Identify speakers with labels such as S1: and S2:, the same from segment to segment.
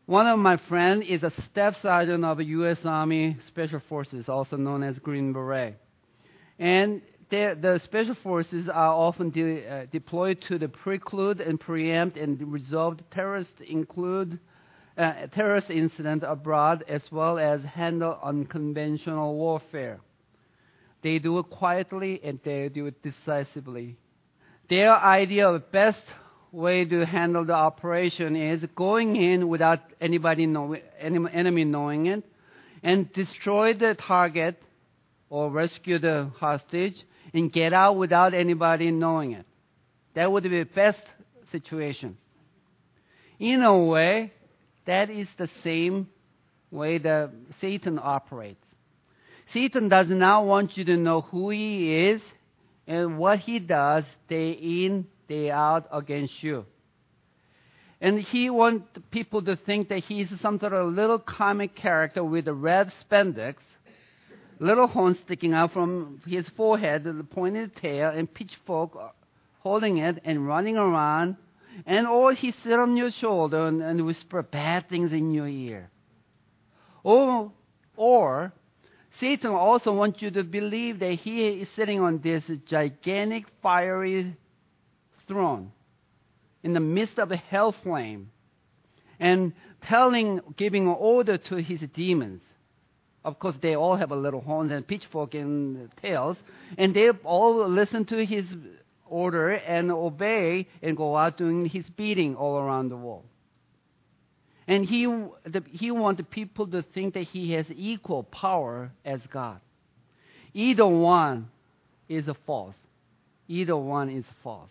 S1: One of my friends is a staff sergeant of the U.S. Army Special Forces, also known as Green Beret. And the Special Forces are often deployed to the preclude and preempt and resolve terrorist incidents abroad, as well as handle unconventional warfare. They do it quietly and they do it decisively. Their idea of the best way to handle the operation is going in without any enemy knowing it, and destroy the target or rescue the hostage and get out without anybody knowing it. That would be the best situation. In a way, that is the same way that Satan operates. Satan does not want you to know who he is and what he does day in, day out against you. And he wants people to think that he's some sort of little comic character with a red spandex, little horn sticking out from his forehead, the pointed tail, and pitchfork holding it and running around. Or he sit on your shoulder and whisper bad things in your ear. Or Satan also wants you to believe that he is sitting on this gigantic fiery throne in the midst of a hell flame and giving order to his demons. Of course, they all have a little horns and pitchfork and tails, and they all listen to his order and obey and go out doing his beating all around the world. And he wants people to think that he has equal power as God. Either one is false. Either one is false.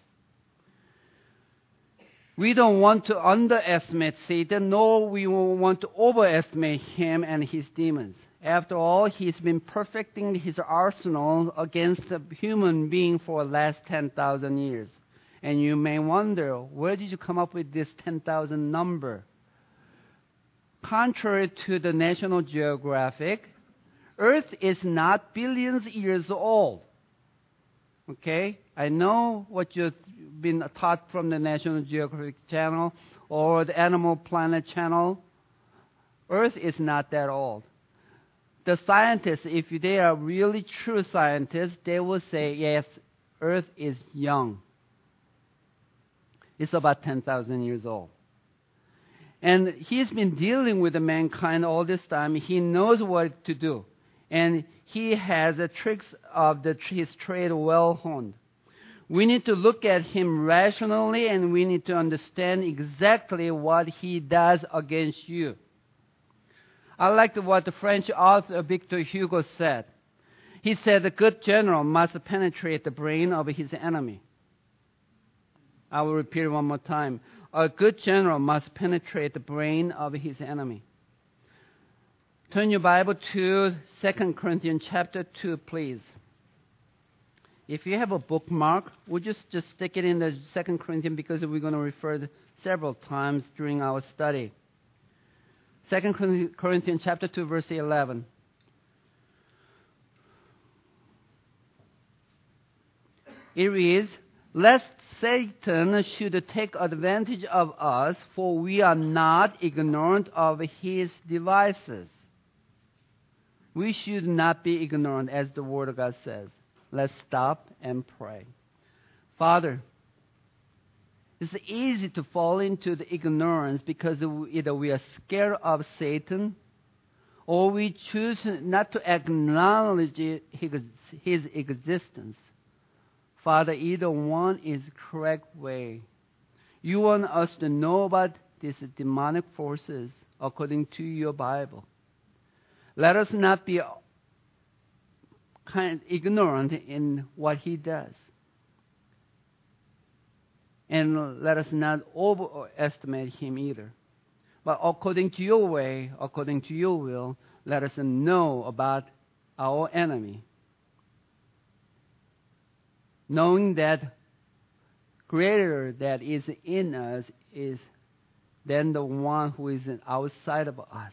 S1: We don't want to underestimate Satan, nor we want to overestimate him and his demons. After all, he's been perfecting his arsenal against a human being for the last 10,000 years. And you may wonder, where did you come up with this 10,000 number? Contrary to the National Geographic, Earth is not billions of years old. Okay? I know what you've been taught from the National Geographic Channel or the Animal Planet Channel. Earth is not that old. The scientists, if they are really true scientists, they will say, yes, Earth is young. It's about 10,000 years old. And he's been dealing with mankind all this time. He knows what to do. And he has the tricks of his trade well honed. We need to look at him rationally, and we need to understand exactly what he does against you. I like what the French author Victor Hugo said. He said, a good general must penetrate the brain of his enemy. I will repeat it one more time. A good general must penetrate the brain of his enemy. Turn your Bible to 2 Corinthians chapter 2, please. If you have a bookmark, we'll just stick it in the 2 Corinthians because we're going to refer to several times during our study. 2 Corinthians chapter 2, verse 11. It reads, lest Satan should take advantage of us, for we are not ignorant of his devices. We should not be ignorant, as the Word of God says. Let's stop and pray. Father, it's easy to fall into the ignorance because either we are scared of Satan or we choose not to acknowledge his existence. Father, either one is the correct way. You want us to know about these demonic forces according to your Bible. Let us not be ignorant in what he does. And let us not overestimate him either. But according to your way, according to your will, let us know about our enemy. Knowing that greater that is in us is than the one who is outside of us.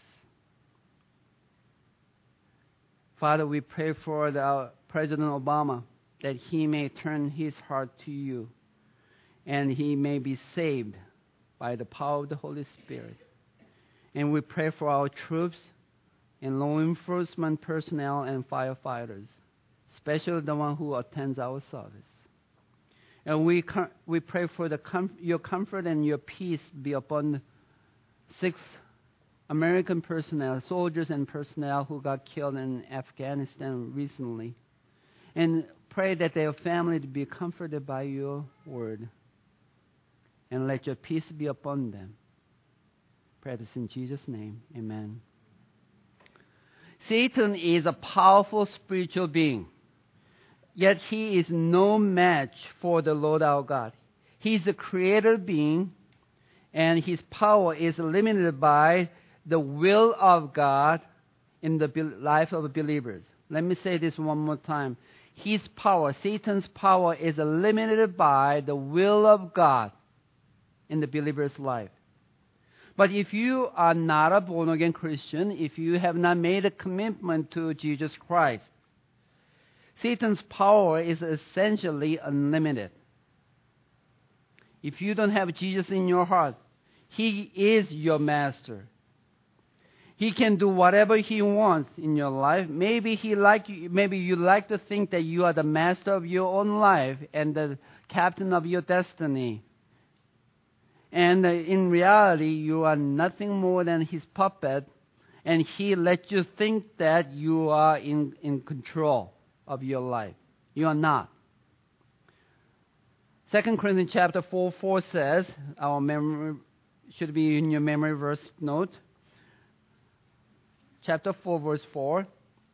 S1: Father, we pray for President Obama that he may turn his heart to you and he may be saved by the power of the Holy Spirit. And we pray for our troops and law enforcement personnel and firefighters, especially the one who attends our service. And we pray for your comfort and your peace be upon 6 American personnel, soldiers and personnel who got killed in Afghanistan recently. And pray that their family be comforted by your word. And let your peace be upon them. Pray this in Jesus' name. Amen. Satan is a powerful spiritual being. Yet he is no match for the Lord our God. He is a created being, and his power is limited by the will of God in the life of believers. Let me say this one more time. His power, Satan's power, is limited by the will of God in the believer's life. But if you are not a born-again Christian, if you have not made a commitment to Jesus Christ, Satan's power is essentially unlimited. If you don't have Jesus in your heart, he is your master. He can do whatever he wants in your life. Maybe you like to think that you are the master of your own life and the captain of your destiny. And in reality, you are nothing more than his puppet, and he lets you think that you are in control of your life. You are not. 2 Corinthians chapter 4 says, our memory should be in your memory verse note. Chapter 4, verse 4.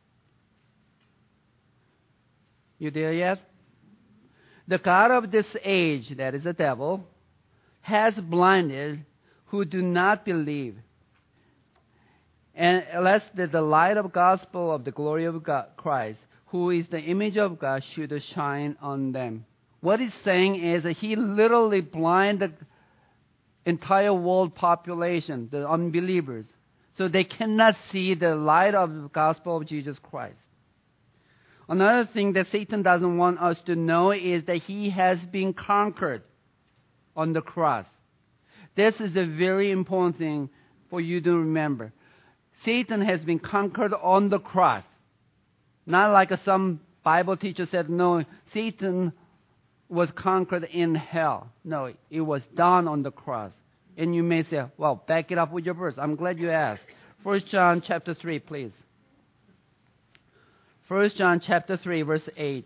S1: You there yet? The God of this age, that is the devil, has blinded who do not believe, and lest the light of gospel of the glory of God, Christ, who is the image of God, should shine on them. What he's saying is that he literally blinded the entire world population, the unbelievers, so they cannot see the light of the gospel of Jesus Christ. Another thing that Satan doesn't want us to know is that he has been conquered on the cross. This is a very important thing for you to remember. Satan has been conquered on the cross. Not like some Bible teacher said, no, Satan was conquered in hell. No, it was done on the cross. And you may say, well, back it up with your verse. I'm glad you asked. 1 John chapter 3, please. 1 John chapter 3, verse 8.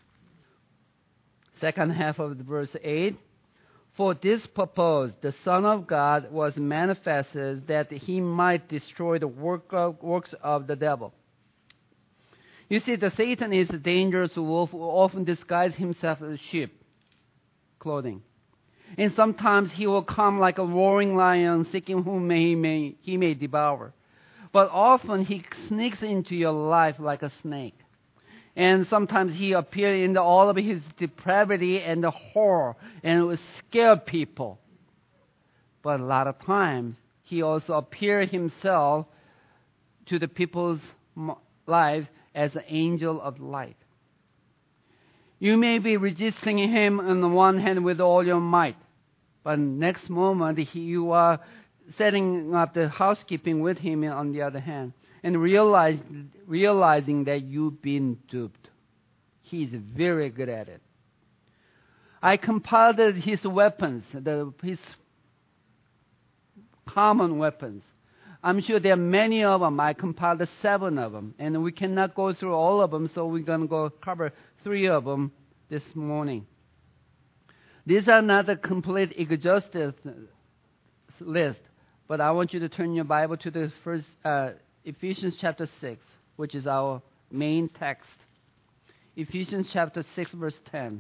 S1: Second half of the verse 8. For this purpose, the Son of God was manifested that he might destroy the works of the devil. You see, the Satan is a dangerous wolf who often disguises himself as sheep clothing. And sometimes he will come like a roaring lion, seeking whom he may devour. But often he sneaks into your life like a snake. And sometimes he appears in all of his depravity and the horror, and it will scare people. But a lot of times, he also appears himself to the people's lives as an angel of light. You may be resisting him on the one hand with all your might, but next moment you are setting up the housekeeping with him on the other hand, and realizing that you've been duped. He's very good at it. I compiled his weapons, his common weapons. I'm sure there are many of them. I compiled 7 of them, and we cannot go through all of them, so we're going to go cover 3 of them this morning. These are not a complete exhaustive list, but I want you to turn your Bible to the first Ephesians chapter 6, which is our main text. Ephesians chapter 6, verse 10.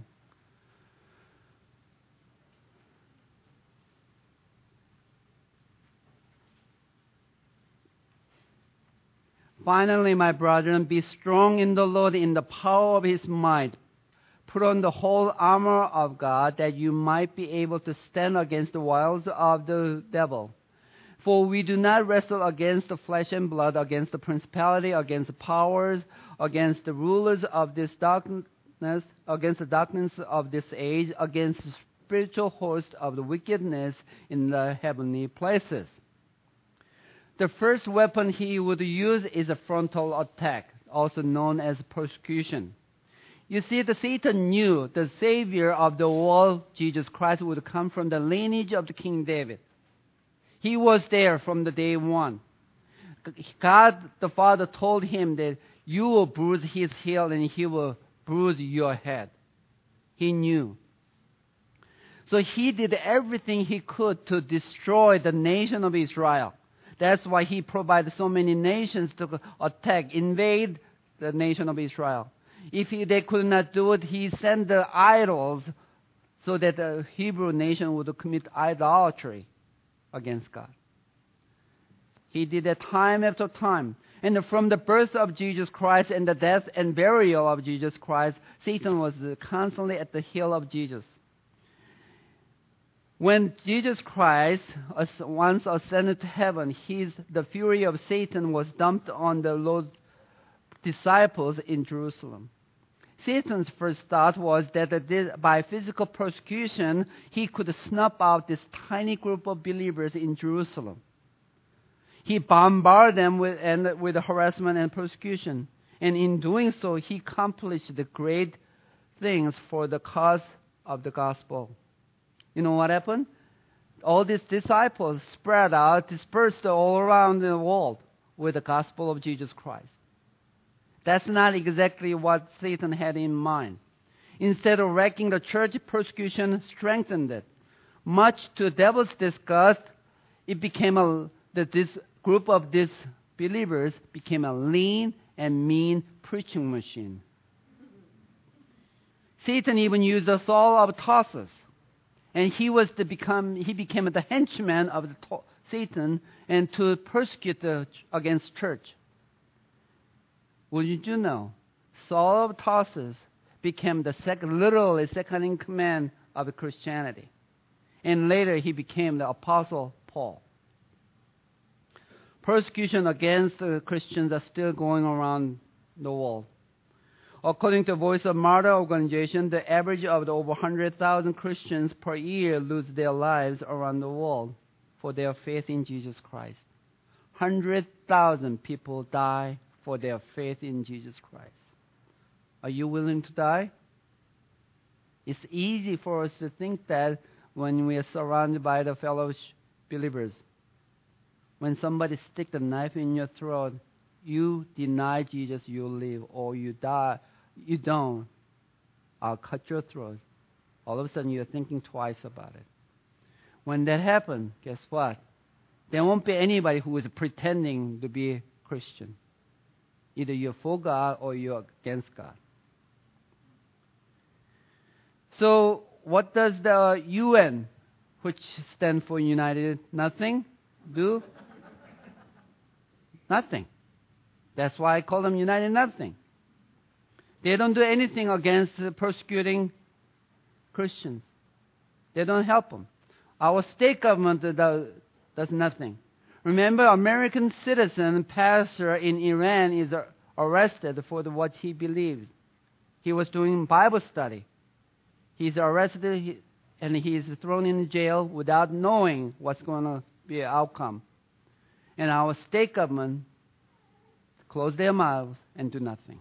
S1: Finally, my brethren, be strong in the Lord in the power of his might. Put on the whole armor of God, that you might be able to stand against the wiles of the devil. For we do not wrestle against the flesh and blood, against the principality, against the powers, against the rulers of this darkness, against the darkness of this age, against the spiritual host of the wickedness in the heavenly places. the first weapon he would use is a frontal attack, also known as persecution. You see, Satan knew the Savior of the world, Jesus Christ, would come from the lineage of the King David. He was there from the day one. God the Father told him that you will bruise his heel and he will bruise your head. He knew. So he did everything he could to destroy the nation of Israel. That's why he provided so many nations to attack, invade the nation of Israel. If they could not do it, he sent the idols so that the Hebrew nation would commit idolatry against God. He did that time after time. And from the birth of Jesus Christ and the death and burial of Jesus Christ, Satan was constantly at the heel of Jesus. When Jesus Christ once ascended to heaven, the fury of Satan was dumped on the Lord's disciples in Jerusalem. Satan's first thought was that by physical persecution, he could snuff out this tiny group of believers in Jerusalem. He bombarded them with harassment and persecution. And in doing so, he accomplished the great things for the cause of the gospel. You know what happened? All these disciples spread out, dispersed all around the world with the gospel of Jesus Christ. That's not exactly what Satan had in mind. Instead of wrecking the church, persecution strengthened it. Much to the devil's disgust, this group of disbelievers became a lean and mean preaching machine. Satan even used the Saul of Tarsus, and he became the henchman of Satan and to persecute against church. Well, you know, Saul of Tarsus became literally second in command of Christianity. And later he became the Apostle Paul. Persecution against the Christians are still going around the world. According to Voice of Martyr organization, the average of over 100,000 Christians per year lose their lives around the world for their faith in Jesus Christ. 100,000 people die for their faith in Jesus Christ. Are you willing to die? It's easy for us to think that when we are surrounded by the fellow believers. When somebody sticks a knife in your throat, you deny Jesus, you live, or you die. You don't. I'll cut your throat. All of a sudden, you're thinking twice about it. When that happens, guess what? There won't be anybody who is pretending to be Christian. Either you're for God or you're against God. So, what does the UN, which stands for United Nothing, do? Nothing. That's why I call them United Nothing. They don't do anything against persecuting Christians. They don't help them. Our state government does nothing. Remember, American citizen pastor in Iran is arrested for what he believes. He was doing Bible study. He's arrested and he's thrown in jail without knowing what's going to be an outcome. And our state government close their mouths and do nothing.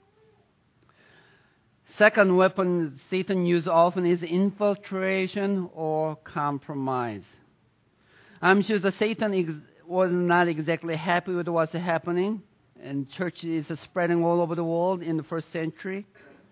S1: Second weapon Satan uses often is infiltration or compromise. I'm sure that Satan was not exactly happy with what's happening, and church is spreading all over the world in the first century.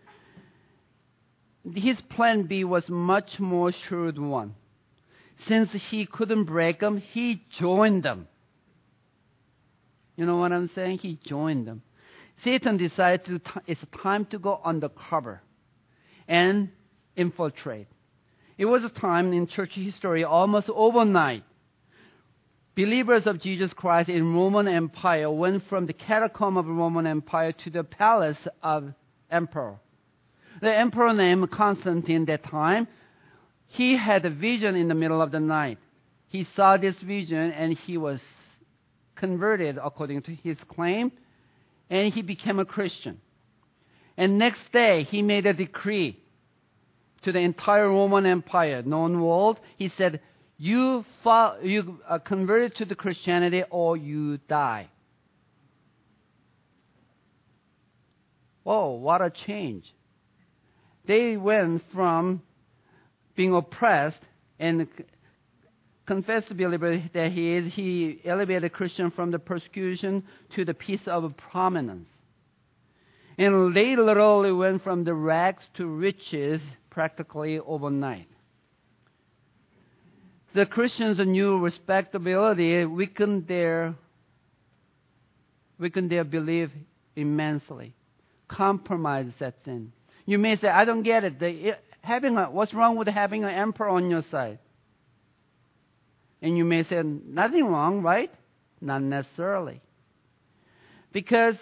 S1: His plan B was much more shrewd one. Since he couldn't break them, he joined them. You know what I'm saying? He joined them. Satan decided it's time to go undercover and infiltrate. It was a time in church history, almost overnight, believers of Jesus Christ in Roman Empire went from the catacomb of the Roman Empire to the palace of emperor. The emperor named Constantine at that time, he had a vision in the middle of the night. He saw this vision and he was converted according to his claim, and he became a Christian. And next day, he made a decree to the entire Roman Empire, known world. He said, You are converted to the Christianity or you die. Oh, what a change. They went from being oppressed and confessed to be liberated that he elevated Christian from the persecution to the peace of prominence. And they literally went from the rags to riches practically overnight. The Christians' new respectability weakened their belief immensely. Compromise sets in. You may say, I don't get it. What's wrong with having an emperor on your side? And you may say, nothing wrong, right? Not necessarily. Because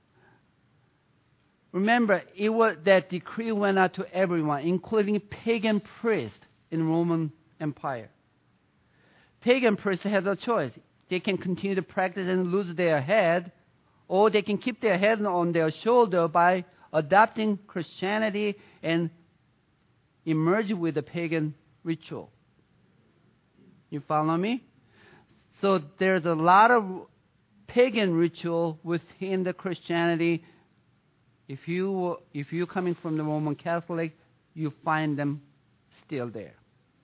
S1: remember, that decree went out to everyone, including pagan priests in Roman Empire. Pagan priests had a choice. They can continue to practice and lose their head, or they can keep their head on their shoulder by adopting Christianity and emerge with the pagan ritual. You follow me? So there's a lot of pagan ritual within the Christianity. If you're coming from the Roman Catholic, you find them still there.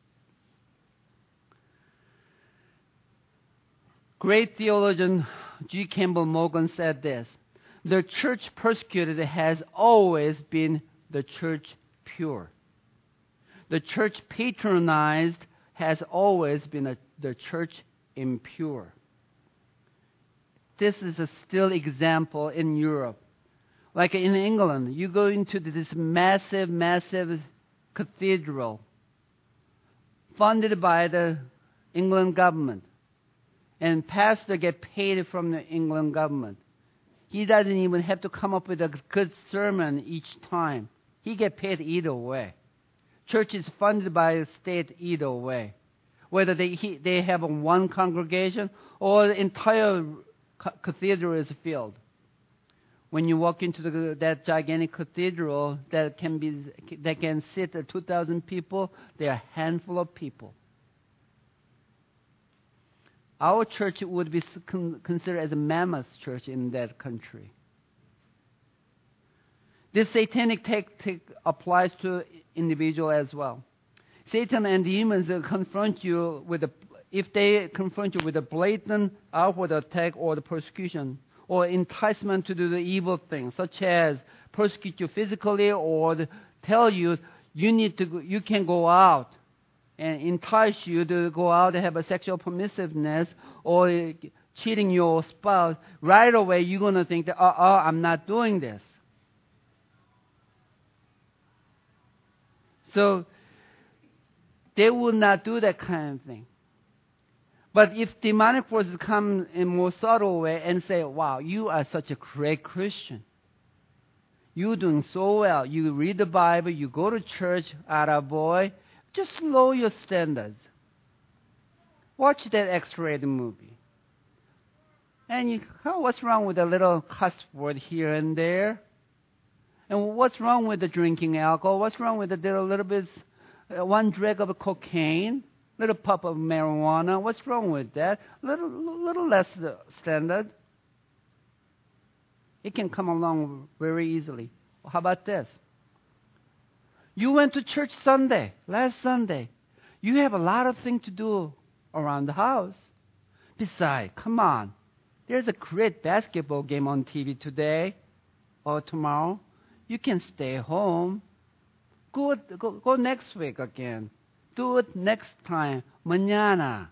S1: Great theologian G. Campbell Morgan said this: the church persecuted has always been the church pure. The church patronized has always been the church impure. This is a still example in Europe. Like in England, you go into this massive cathedral funded by the England government. And pastor get paid from the England government. He doesn't even have to come up with a good sermon each time. He get paid either way. Church is funded by the state either way. Whether they have one congregation or the entire cathedral is filled. When you walk into that gigantic cathedral that can sit 2,000 people, there are a handful of people. Our church would be considered as a mammoth church in that country. This satanic tactic applies to individual as well. Satan and demons confront you if they confront you with a blatant outward attack or the persecution or enticement to do the evil things, such as persecute you physically or tell you you can go out and entice you to go out and have a sexual permissiveness or cheating your spouse, right away you're going to think that, I'm not doing this. So they will not do that kind of thing. But if demonic forces come in a more subtle way and say, wow, you are such a great Christian. You're doing so well. You read the Bible, you go to church, boy. Just lower your standards. Watch that X-rated movie. And what's wrong with a little cuss word here and there? And what's wrong with the drinking alcohol? What's wrong with a little bit, one drag of cocaine, little puff of marijuana? What's wrong with that? Little less standard. It can come along very easily. How about this? You went to church last Sunday. You have a lot of things to do around the house. Besides, come on. There's a great basketball game on TV today or tomorrow. You can stay home. Go next week again. Do it next time. Mañana.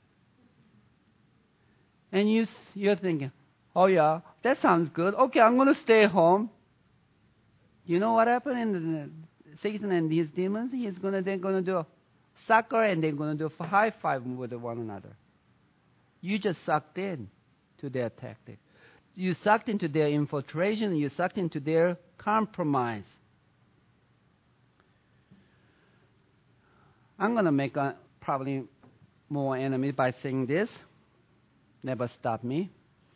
S1: And you're thinking, oh yeah, that sounds good. Okay, I'm going to stay home. You know what happened in Satan and his demons? They're going to do soccer and they're going to do high five with one another. You just sucked in to their tactic. You sucked into their infiltration. You sucked into their compromise. I'm going to make probably more enemies by saying this. Never stop me.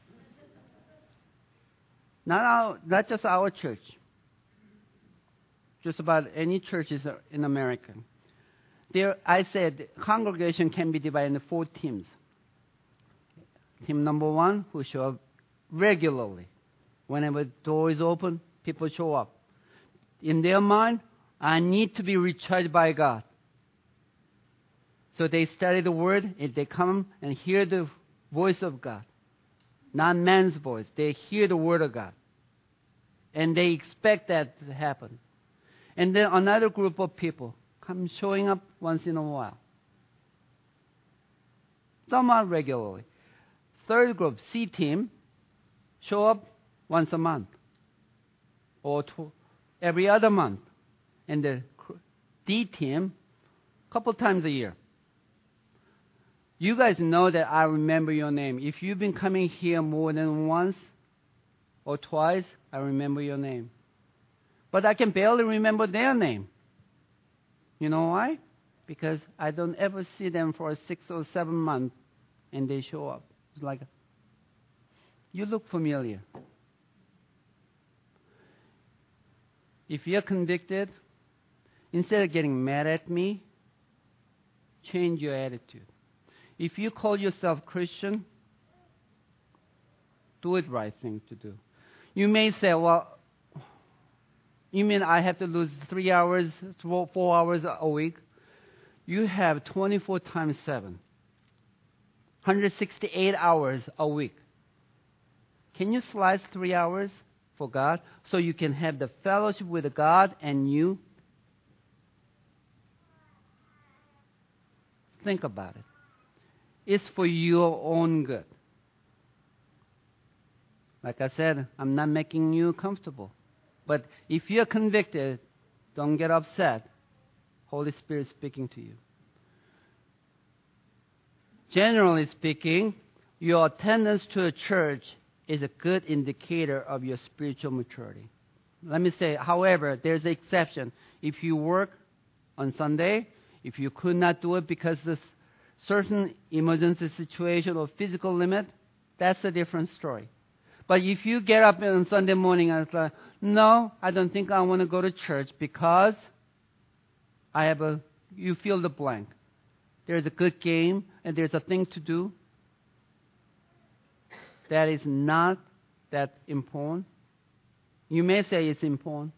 S1: Not just our church. Just about any churches in America. There, I said congregation can be divided into 4 teams. Team number 1, who show up regularly. Whenever the door is open, people show up. In their mind, I need to be recharged by God. So they study the Word, and they come and hear the voice of God. Not man's voice. They hear the Word of God. And they expect that to happen. And then another group of people come showing up once in a while. Somewhat regularly. Third group, C team, show up once a month. Or every other month. And the D team, a couple times a year. You guys know that I remember your name. If you've been coming here more than once or twice, I remember your name. But I can barely remember their name. You know why? Because I don't ever see them for 6 or 7 months and they show up. It's like, you look familiar. If you're convicted, instead of getting mad at me, change your attitude. If you call yourself Christian, do it right thing to do. You may say, well, you mean I have to lose 3 hours, 4 hours a week? You have 24 times 7. 168 hours a week. Can you slice 3 hours for God so you can have the fellowship with God and you? Think about it. It's for your own good. Like I said, I'm not making you comfortable. But if you're convicted, don't get upset. Holy Spirit is speaking to you. Generally speaking, your attendance to a church is a good indicator of your spiritual maturity. Let me say, however, there's an exception. If you work on Sunday, if you could not do it because of certain emergency situation or physical limit, that's a different story. But if you get up on Sunday morning and it's like, no, I don't think I want to go to church because you fill the blank. There's a good game and there's a thing to do. That is not that important. You may say it's important.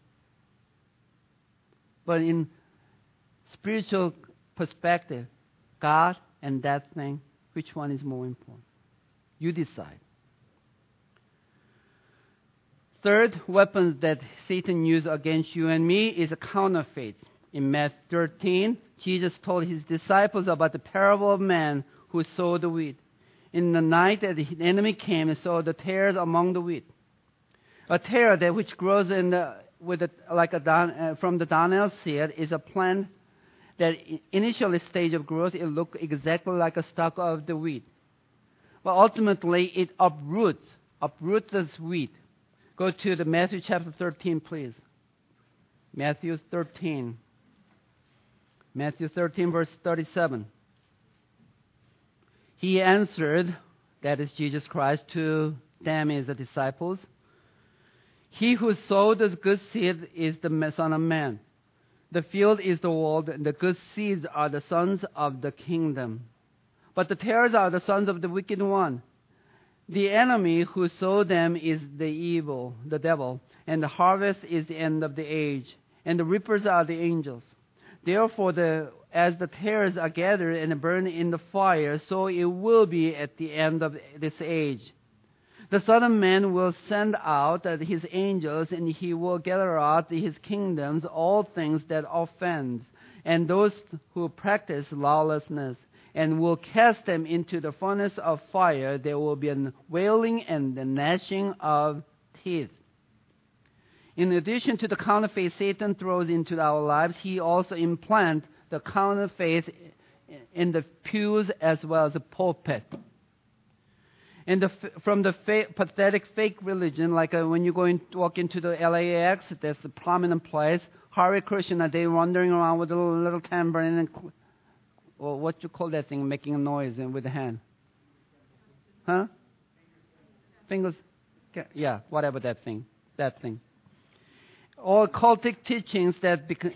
S1: But in spiritual perspective, God and that thing, which one is more important? You decide. Third weapons that Satan used against you and me is a counterfeit. In Matthew 13, Jesus told his disciples about the parable of man who sowed the wheat. In the night that the enemy came and sowed the tares among the wheat. A tare that which grows from the darnel seed is a plant that initially stage of growth it looks exactly like a stalk of the wheat. But ultimately it uproots this wheat. Go to the Matthew chapter 13, please. Matthew 13, verse 37. He answered, that is Jesus Christ, to them as the disciples. He who sowed the good seed is the Son of Man. The field is the world, and the good seeds are the sons of the kingdom. But the tares are the sons of the wicked one. The enemy who sowed them is the devil, and the harvest is the end of the age, and the reapers are the angels. Therefore, as the tares are gathered and burned in the fire, so it will be at the end of this age. The Son of Man will send out his angels, and he will gather out his kingdoms all things that offend, and those who practice lawlessness, and will cast them into the furnace of fire. There will be a wailing and the gnashing of teeth. In addition to the counterfeit Satan throws into our lives, he also implants the counterfeit in the pews as well as the pulpit. And from the pathetic fake religion, like when you walk into the LAX, that's a prominent place, Hare Krishna, they're wandering around with a little tambourine and or what you call that thing, making a noise with the hand? Huh? Fingers? Yeah, whatever that thing. All cultic teachings that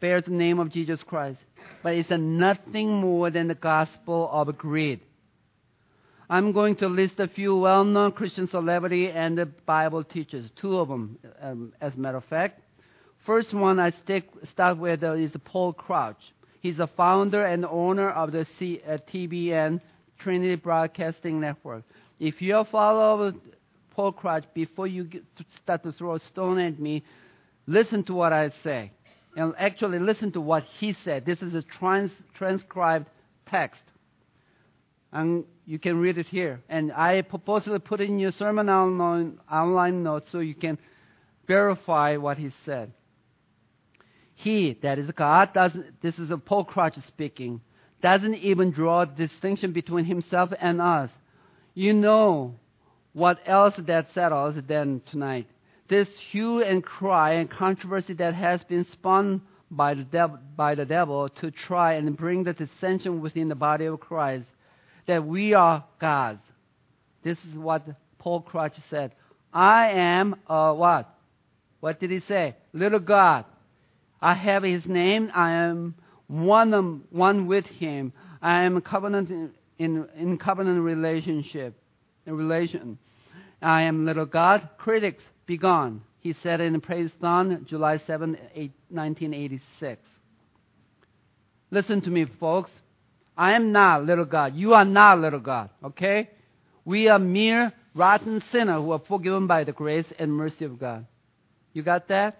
S1: bears the name of Jesus Christ, but it's nothing more than the gospel of greed. I'm going to list a few well-known Christian celebrity and the Bible teachers, two of them, as a matter of fact. First one I start with is Paul Crouch. He's the founder and owner of the TBN, Trinity Broadcasting Network. If you're a follower of Paul Crouch, before you start to throw a stone at me, listen to what I say. And actually listen to what he said. This is a transcribed text. And you can read it here. And I purposely put it in your sermon online notes so you can verify what he said. He, that is God, this is Paul Crouch speaking, doesn't even draw a distinction between himself and us. You know what else that settles then tonight. This hue and cry and controversy that has been spun by the devil to try and bring the dissension within the body of Christ, that we are gods. This is what Paul Crouch said. I am a what? What did he say? Little God. I have his name. I am one with him. I am covenant in covenant relationship. In relation. I am little God. Critics, be gone. He said in Praise Dawn, July 7, 1986. Listen to me, folks. I am not little God. You are not little God, okay? We are mere rotten sinners who are forgiven by the grace and mercy of God. You got that?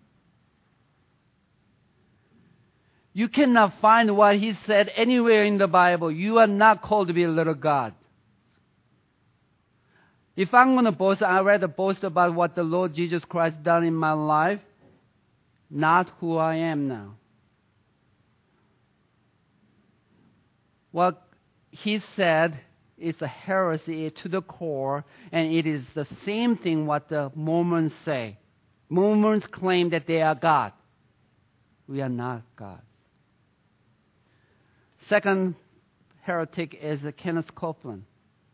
S1: You cannot find what he said anywhere in the Bible. You are not called to be a little God. If I'm going to boast, I'd rather boast about what the Lord Jesus Christ done in my life, not who I am now. What he said is a heresy to the core, and it is the same thing what the Mormons say. Mormons claim that they are God. We are not God. Second heretic is Kenneth Copeland.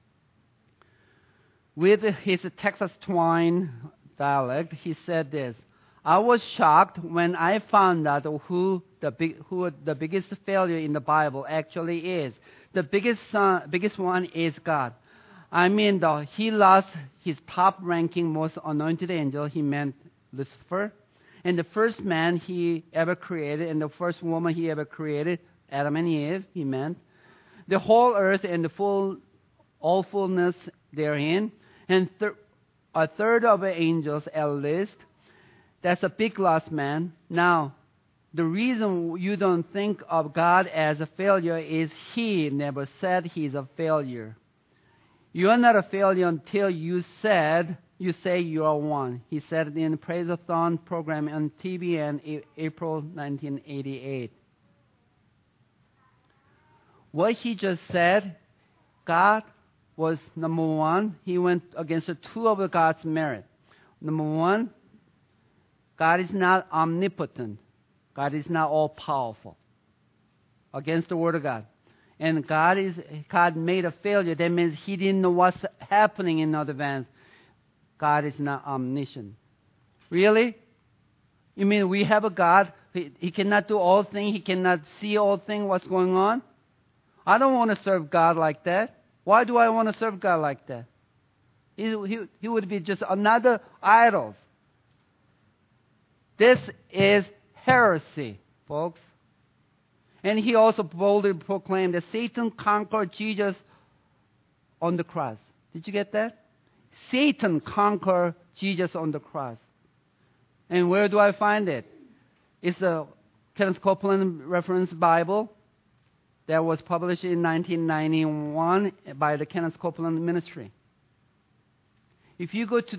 S1: With his Texas twang dialect, he said this: I was shocked when I found out who the biggest failure in the Bible actually is. The biggest one is God. I mean, he lost his top-ranking, most anointed angel. He meant Lucifer. And the first man he ever created, and the first woman he ever created, Adam and Eve, he meant. The whole earth and all fullness therein. And a third of the angels at least. That's a big loss, man. Now, the reason you don't think of God as a failure is he never said he's a failure. You are not a failure until you say you are one. He said it in the Praise-a-thon program on TBN, April 1988. What he just said, God was number one. He went against the two of God's merit. Number one, God is not omnipotent. God is not all-powerful. Against the Word of God. And God made a failure. That means he didn't know what's happening in advance. God is not omniscient. Really? You mean we have a God? He cannot do all things. He cannot see all things, what's going on? I don't want to serve God like that. Why do I want to serve God like that? He would be just another idol. This is heresy, folks. And he also boldly proclaimed that Satan conquered Jesus on the cross. Did you get that? Satan conquered Jesus on the cross. And where do I find it? It's a Kenneth Copeland Reference Bible that was published in 1991 by the Kenneth Copeland Ministry. If you go to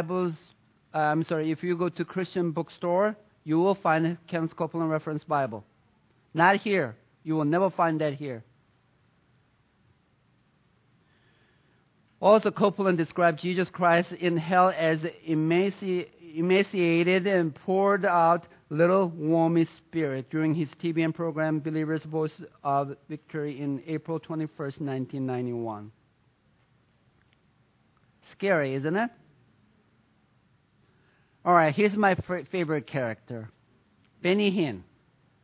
S1: if you go to Christian bookstore, you will find a Kenneth Copeland Reference Bible. Not here. You will never find that here. Also, Copeland described Jesus Christ in hell as emaciated and poured out little wormy spirit during his TBN program, Believer's Voice of Victory, in April 21st, 1991. Scary, isn't it? All right, here's my favorite character, Benny Hinn.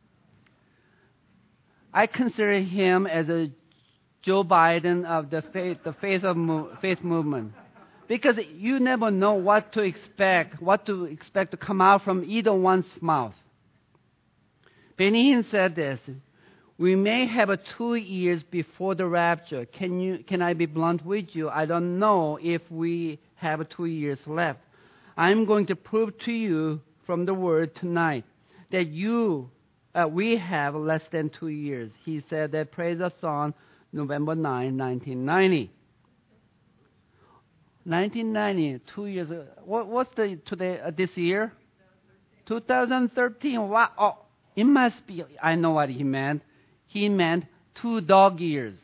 S1: I consider him as a Joe Biden of the faith movement. Because you never know what to expect to come out from either one's mouth. Benny Hinn said this, we may have 2 years before the rapture. Can I be blunt with you? I don't know if we have 2 years left. I'm going to prove to you from the word tonight that we have less than 2 years. He said that Praise-a-thon, November 9, 1990. 1990, 2 years ago. What's this year? 2013. Wow. Oh, it must be. I know what he meant. He meant 2 dog years.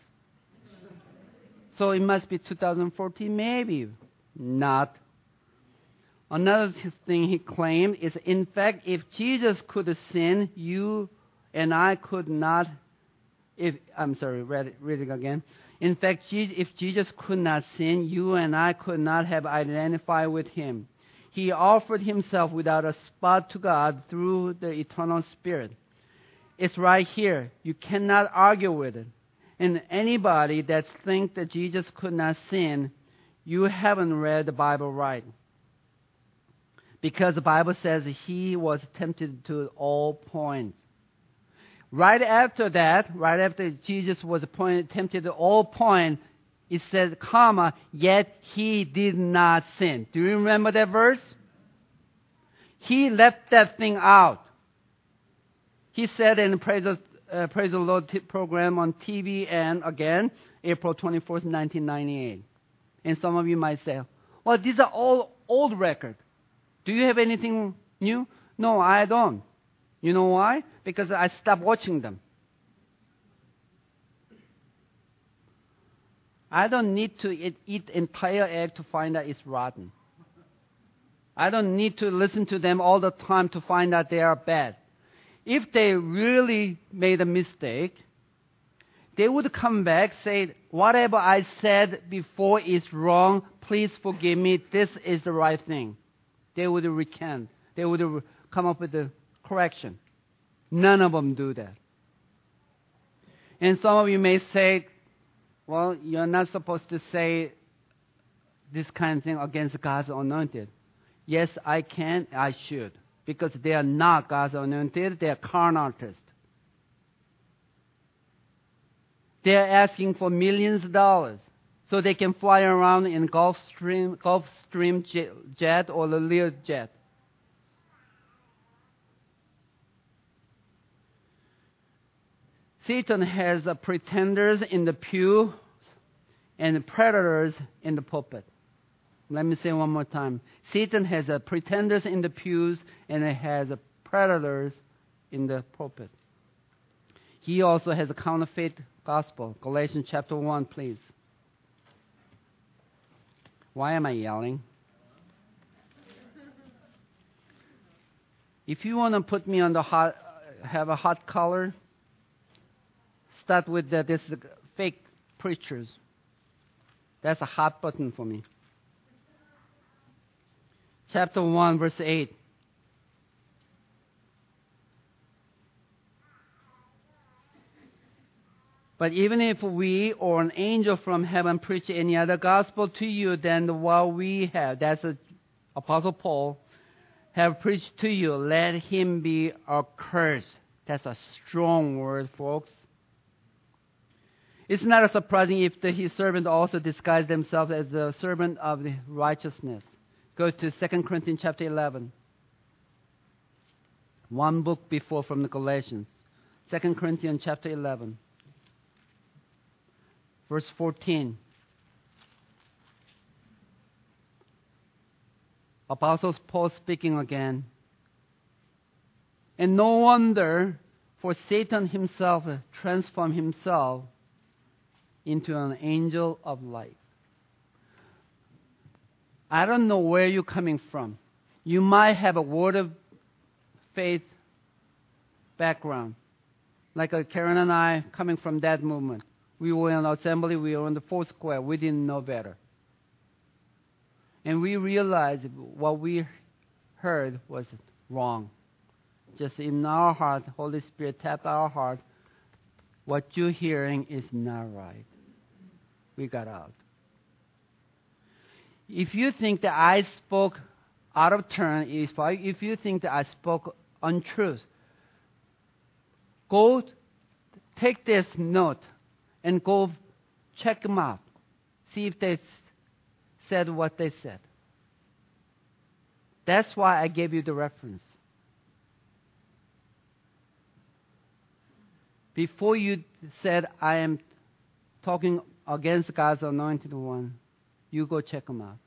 S1: So it must be 2014, maybe. Not. Another thing he claimed is, in fact, if Jesus could sin, you and I could not. Read it again. In fact, if Jesus could not sin, you and I could not have identified with him. He offered himself without a spot to God through the eternal Spirit. It's right here. You cannot argue with it. And anybody that thinks that Jesus could not sin, you haven't read the Bible right. Because the Bible says he was tempted to all points. Right after Jesus was tempted to all points, it says, yet he did not sin. Do you remember that verse? He left that thing out. He said in the Praise the Lord program on TVN again, April 24th, 1998. And some of you might say, well, these are all old records. Do you have anything new? No, I don't. You know why? Because I stopped watching them. I don't need to eat entire egg to find out it's rotten. I don't need to listen to them all the time to find out they are bad. If they really made a mistake, they would come back, say, whatever I said before is wrong, please forgive me, this is the right thing. They would recant. They would come up with the correction. None of them do that. And some of you may say, well, you're not supposed to say this kind of thing against God's anointed. Yes, I can, I should. Because they are not God's anointed, they are carnal artists. They are asking for millions of dollars so they can fly around in Gulfstream jet or the Learjet. Satan has pretenders in the pew and predators in the pulpit. Let me say one more time. Satan has pretenders in the pews and it has predators in the pulpit. He also has a counterfeit gospel. Galatians chapter 1, please. Why am I yelling? If you want to put me on have a hot color, start with this fake preachers. That's a hot button for me. Chapter 1, verse 8. But even if we or an angel from heaven preach any other gospel to you than what we have, that's Apostle Paul, have preached to you, let him be accursed. That's a strong word, folks. It's not surprising if his servants also disguise themselves as the servant of the righteousness. Go to 2 Corinthians chapter 11. One book before from the Galatians. 2 Corinthians chapter 11. Verse 14. Apostle Paul speaking again. And no wonder, for Satan himself transformed himself into an angel of light. I don't know where you're coming from. You might have a word of faith background. Like Karen and I coming from that movement. We were in assembly, we were in the fourth square. We didn't know better. And we realized what we heard was wrong. Just in our heart, Holy Spirit tapped our heart. what you're hearing is not right. We got out. If you think that I spoke out of turn, if you think that I spoke untruth, go take this note and go check them out. See if they said what they said. That's why I gave you the reference. Before you said, I am talking against God's anointed one, you go check them out.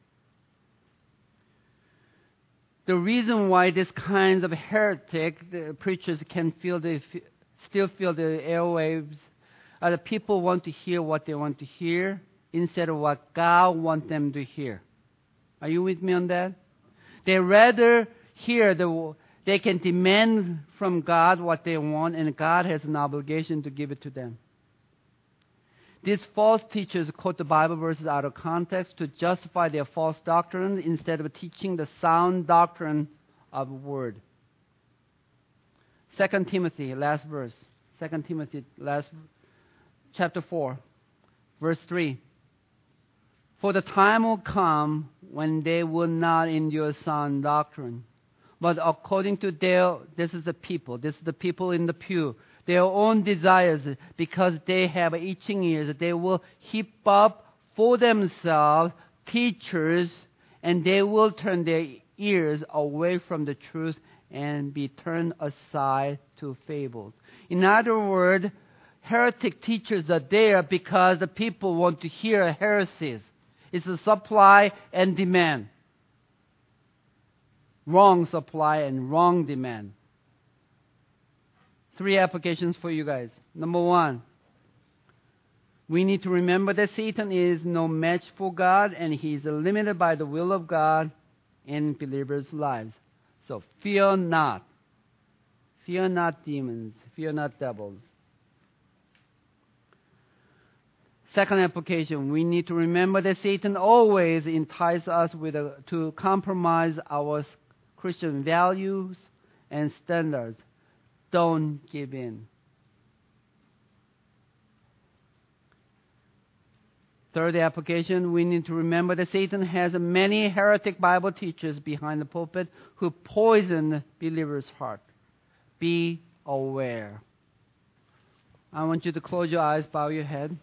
S1: The reason why this kind of heretic preachers can still feel the airwaves are the people want to hear what they want to hear instead of what God wants them to hear. Are you with me on that? They rather hear they can demand from God what they want, and God has an obligation to give it to them. These false teachers quote the Bible verses out of context to justify their false doctrine instead of teaching the sound doctrine of the Word. 2 Timothy, last verse. 2 Timothy, chapter 4, verse 3. For the time will come when they will not endure sound doctrine, but according to this is the people in the pew, their own desires, because they have itching ears, they will heap up for themselves teachers, and they will turn their ears away from the truth and be turned aside to fables. In other words, heretic teachers are there because the people want to hear heresies. It's a supply and demand. Wrong supply and wrong demand. 3 applications for you guys. Number 1, we need to remember that Satan is no match for God, and he is limited by the will of God in believers' lives. So fear not. Fear not demons. Fear not devils. Second application, we need to remember that Satan always entices us to compromise our Christian values and standards. Don't give in. Third application, we need to remember that Satan has many heretic Bible teachers behind the pulpit who poison believers' heart. Be aware. I want you to close your eyes, bow your head.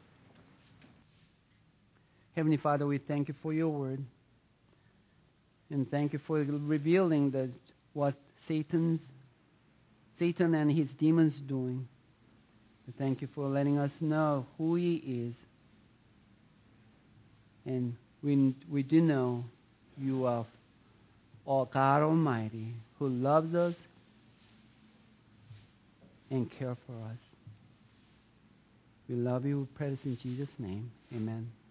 S1: Heavenly Father, we thank you for your word. And thank you for revealing what Satan and his demons doing. Thank you for letting us know who he is. And we do know you are God Almighty who loves us and cares for us. We love you. We pray this in Jesus' name. Amen.